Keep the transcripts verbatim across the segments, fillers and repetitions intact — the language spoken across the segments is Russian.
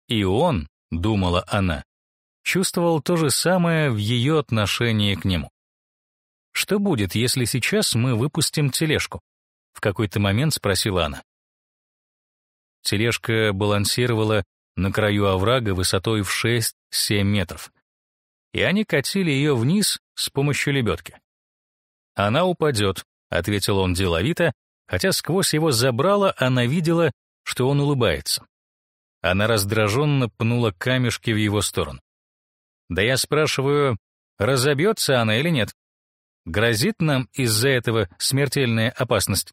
И он, думала она, чувствовал то же самое в ее отношении к нему. «Что будет, если сейчас мы выпустим тележку?» — в какой-то момент спросила она. Тележка балансировала на краю оврага высотой в шесть-семь метров, и они катили ее вниз с помощью лебедки. «Она упадет», — ответил он деловито, хотя сквозь его забрало она видела, что он улыбается. Она раздраженно пнула камешки в его сторону. «Да я спрашиваю, разобьется она или нет? Грозит нам из-за этого смертельная опасность?»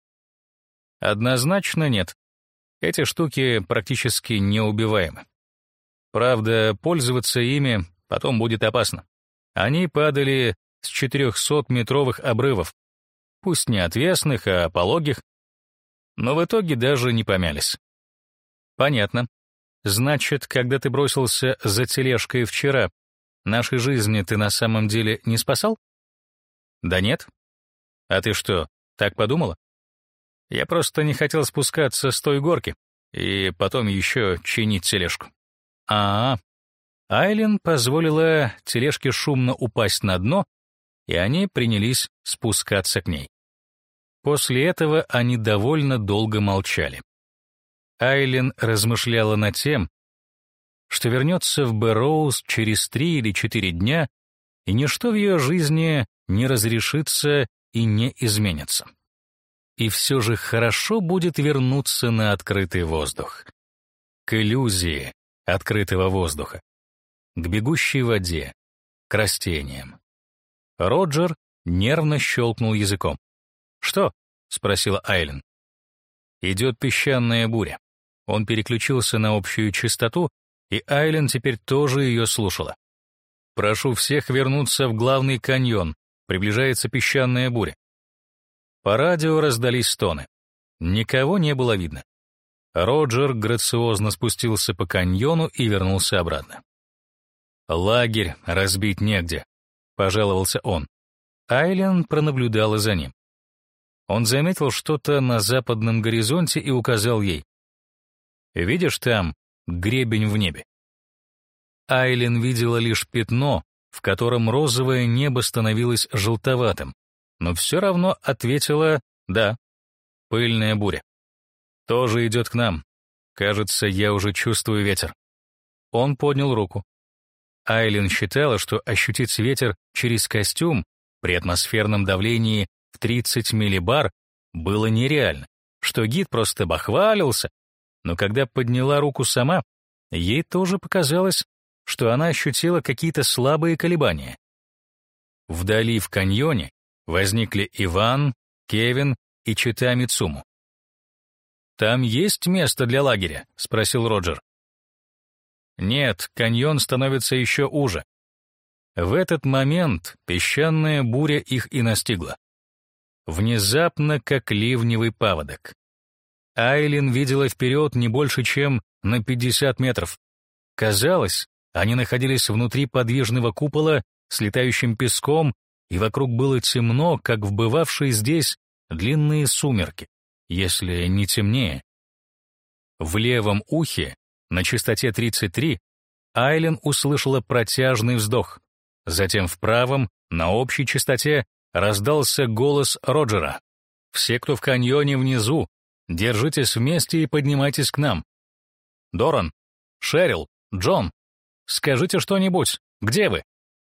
«Однозначно нет. Эти штуки практически неубиваемы. Правда, пользоваться ими потом будет опасно. Они падали с четырехсотметровых обрывов, пусть не отвесных, а пологих, но в итоге даже не помялись». «Понятно. Значит, когда ты бросился за тележкой вчера, нашей жизни ты на самом деле не спасал?» «Да нет. А ты что, так подумала?» «Я просто не хотел спускаться с той горки и потом еще чинить тележку». А, -а, а Айлин позволила тележке шумно упасть на дно, и они принялись спускаться к ней. После этого они довольно долго молчали. Айлин размышляла над тем, что вернется в Бэрроуз через три или четыре дня, и ничто в ее жизни не разрешится и не изменится. И все же хорошо будет вернуться на открытый воздух, к иллюзии открытого воздуха, к бегущей воде, к растениям. Роджер нервно щелкнул языком. «Что?» — спросила Айлин. «Идет песчаная буря». Он переключился на общую частоту, и Айлин теперь тоже ее слушала. «Прошу всех вернуться в главный каньон. Приближается песчаная буря». По радио раздались стоны. Никого не было видно. Роджер грациозно спустился по каньону и вернулся обратно. «Лагерь разбить негде», — пожаловался он. Айлин пронаблюдала за ним. Он заметил что-то на западном горизонте и указал ей. «Видишь там гребень в небе?» Айлин видела лишь пятно, в котором розовое небо становилось желтоватым, но все равно ответила «да». Пыльная буря. «Тоже идет к нам. Кажется, я уже чувствую ветер». Он поднял руку. Айлин считала, что ощутить ветер через костюм при атмосферном давлении в тридцать миллибар было нереально, что гид просто бахвалился, но когда подняла руку сама, ей тоже показалось, что она ощутила какие-то слабые колебания. Вдали в каньоне возникли Иван, Кевин и чита Мицуму. «Там есть место для лагеря?» — спросил Роджер. «Нет, каньон становится еще уже». В этот момент песчаная буря их и настигла. Внезапно, как ливневый паводок. Айлин видела вперед не больше, чем на пятьдесят метров. Казалось, они находились внутри подвижного купола с летающим песком, и вокруг было темно, как в бывавшие здесь длинные сумерки, если не темнее. В левом ухе, на частоте тридцать три, Айлин услышала протяжный вздох. Затем в правом, на общей частоте, раздался голос Роджера. «Все, кто в каньоне внизу, держитесь вместе и поднимайтесь к нам. Доран, Шерил, Джон, скажите что-нибудь. Где вы?»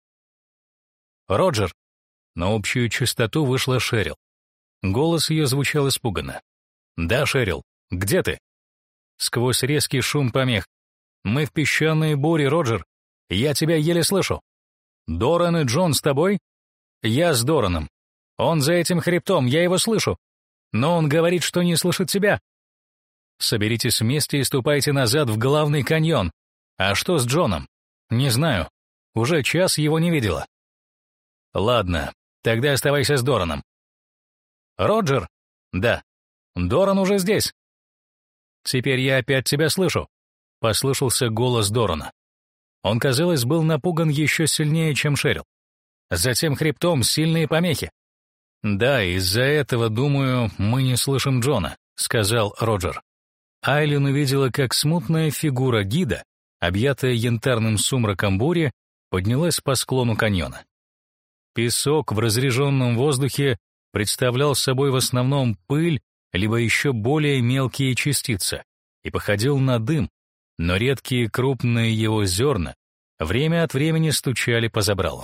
«Роджер». На общую частоту вышла Шерил. Голос ее звучал испуганно. «Да, Шерил, где ты?» Сквозь резкий шум помех. «Мы в песчаной буре, Роджер. Я тебя еле слышу». «Доран и Джон с тобой?» «Я с Дораном. Он за этим хребтом, я его слышу. Но он говорит, что не слышит тебя». «Соберитесь вместе и ступайте назад в главный каньон. А что с Джоном?» «Не знаю. Уже час его не видела». «Ладно, тогда оставайся с Дораном». «Роджер?» «Да». «Доран уже здесь». «Теперь я опять тебя слышу», — послышался голос Дорана. Он, казалось, был напуган еще сильнее, чем Шерил. Затем хребтом сильные помехи. «Да, из-за этого, думаю, мы не слышим Джона», — сказал Роджер. Айлин увидела, как смутная фигура гида, объятая янтарным сумраком бури, поднялась по склону каньона. Песок в разреженном воздухе представлял собой в основном пыль, либо еще более мелкие частицы, и походил на дым, но редкие крупные его зерна время от времени стучали по забралу.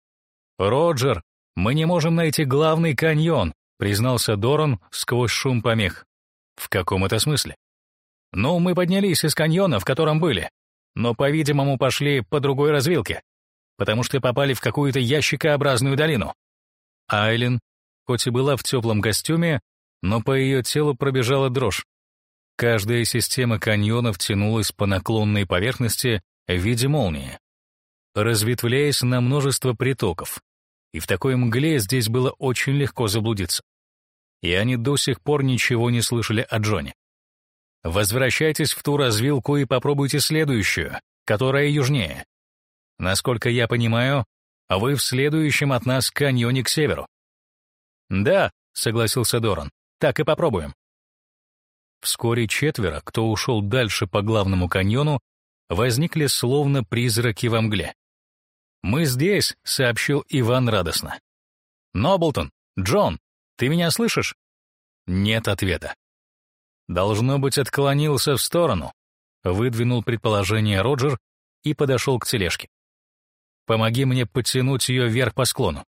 «Роджер, мы не можем найти главный каньон», признался Доран сквозь шум помех. «В каком это смысле?» «Ну, мы поднялись из каньона, в котором были, но, по-видимому, пошли по другой развилке, потому что попали в какую-то ящикообразную долину». Айлин, хоть и была в теплом костюме, но по ее телу пробежала дрожь. Каждая система каньонов тянулась по наклонной поверхности в виде молнии, разветвляясь на множество притоков, и в такой мгле здесь было очень легко заблудиться. И они до сих пор ничего не слышали о Джоне. Возвращайтесь в ту развилку и попробуйте следующую, которая южнее. Насколько я понимаю, вы в следующем от нас каньоне к северу. Да, согласился Доран, так и попробуем. Вскоре четверо, кто ушел дальше по главному каньону, возникли словно призраки во мгле. «Мы здесь», — сообщил Иван радостно. «Ноблтон, Джон, ты меня слышишь?» Нет ответа. «Должно быть, отклонился в сторону», — выдвинул предположение Роджер и подошел к тележке. «Помоги мне подтянуть ее вверх по склону».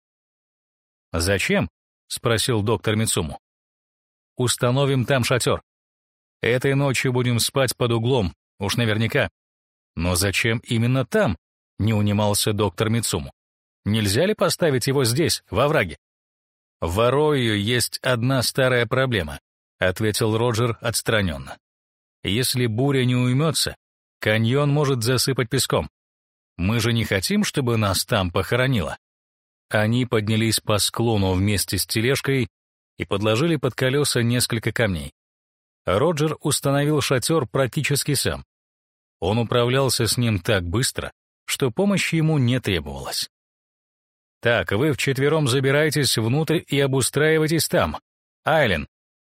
«Зачем?» — спросил доктор Мицуму. «Установим там шатер. Этой ночью будем спать под углом, уж наверняка». «Но зачем именно там?» — не унимался доктор Мицуму. «Нельзя ли поставить его здесь, во враге?» «В Арою есть одна старая проблема», — ответил Роджер отстраненно. «Если буря не уймется, каньон может засыпать песком. Мы же не хотим, чтобы нас там похоронило». Они поднялись по склону вместе с тележкой и подложили под колеса несколько камней. Роджер установил шатер практически сам. Он управлялся с ним так быстро, что помощи ему не требовалось. «Так, вы вчетвером забирайтесь внутрь и обустраивайтесь там. Айлин».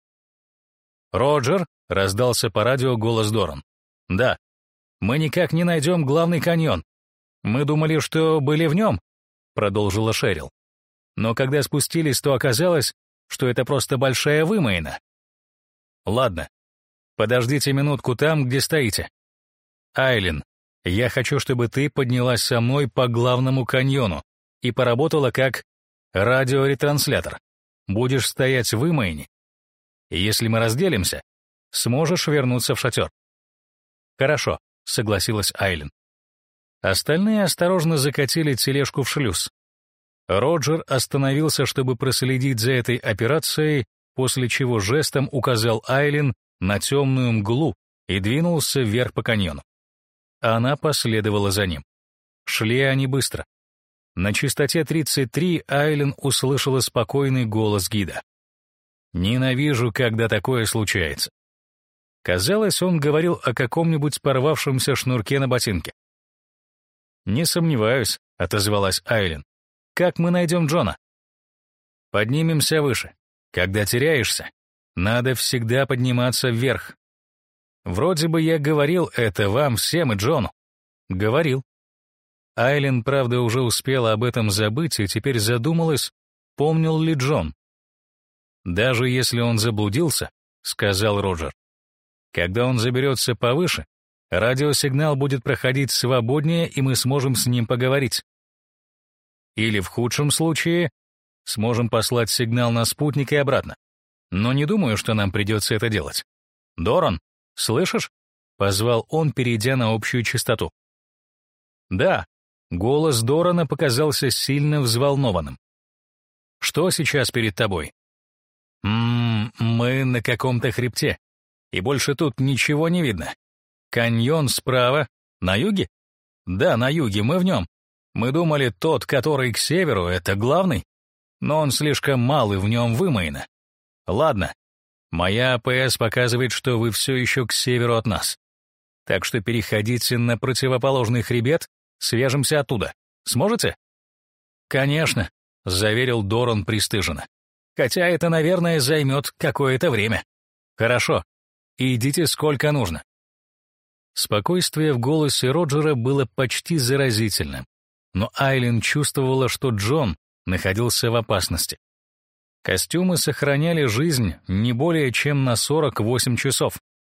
«Роджер», — раздался по радио голос Доран. «Да, мы никак не найдем главный каньон. Мы думали, что были в нем», — продолжила Шерил. «Но когда спустились, то оказалось, что это просто большая вымоина». «Ладно, подождите минутку там, где стоите. Айлин, я хочу, чтобы ты поднялась со мной по главному каньону и поработала как радиоретранслятор. Будешь стоять в вымоине. И если мы разделимся, сможешь вернуться в шатер». «Хорошо», — согласилась Айлин. Остальные осторожно закатили тележку в шлюз. Роджер остановился, чтобы проследить за этой операцией, после чего жестом указал Айлин на темную мглу и двинулся вверх по каньону. Она последовала за ним. Шли они быстро. На частоте тридцать три Айлин услышала спокойный голос гида. «Ненавижу, когда такое случается». Казалось, он говорил о каком-нибудь порвавшемся шнурке на ботинке. «Не сомневаюсь», — отозвалась Айлин. «Как мы найдем Джона?» «Поднимемся выше. Когда теряешься, надо всегда подниматься вверх. Вроде бы я говорил это вам всем и Джону». «Говорил». Айлин, правда, уже успела об этом забыть и теперь задумалась, помнил ли Джон. «Даже если он заблудился», — сказал Роджер, «когда он заберется повыше, радиосигнал будет проходить свободнее, и мы сможем с ним поговорить. Или в худшем случае сможем послать сигнал на спутник и обратно. Но не думаю, что нам придется это делать. Доран, слышишь?» — позвал он, перейдя на общую частоту. «Да», — голос Дорана показался сильно взволнованным. «Что сейчас перед тобой?» «Ммм, мы на каком-то хребте, и больше тут ничего не видно. Каньон справа, на юге?» «Да, на юге, мы в нем. Мы думали, тот, который к северу, это главный, но он слишком мал и в нем вымоено. Ладно, моя АПС показывает, что вы все еще к северу от нас. Так что переходите на противоположный хребет, свяжемся оттуда. Сможете?» «Конечно», — заверил Доран пристыженно. «Хотя это, наверное, займет какое-то время». «Хорошо. и идите сколько нужно». Спокойствие в голосе Роджера было почти заразительным, но Айлин чувствовала, что Джон находился в опасности. Костюмы сохраняли жизнь не более чем на сорок восемь часов.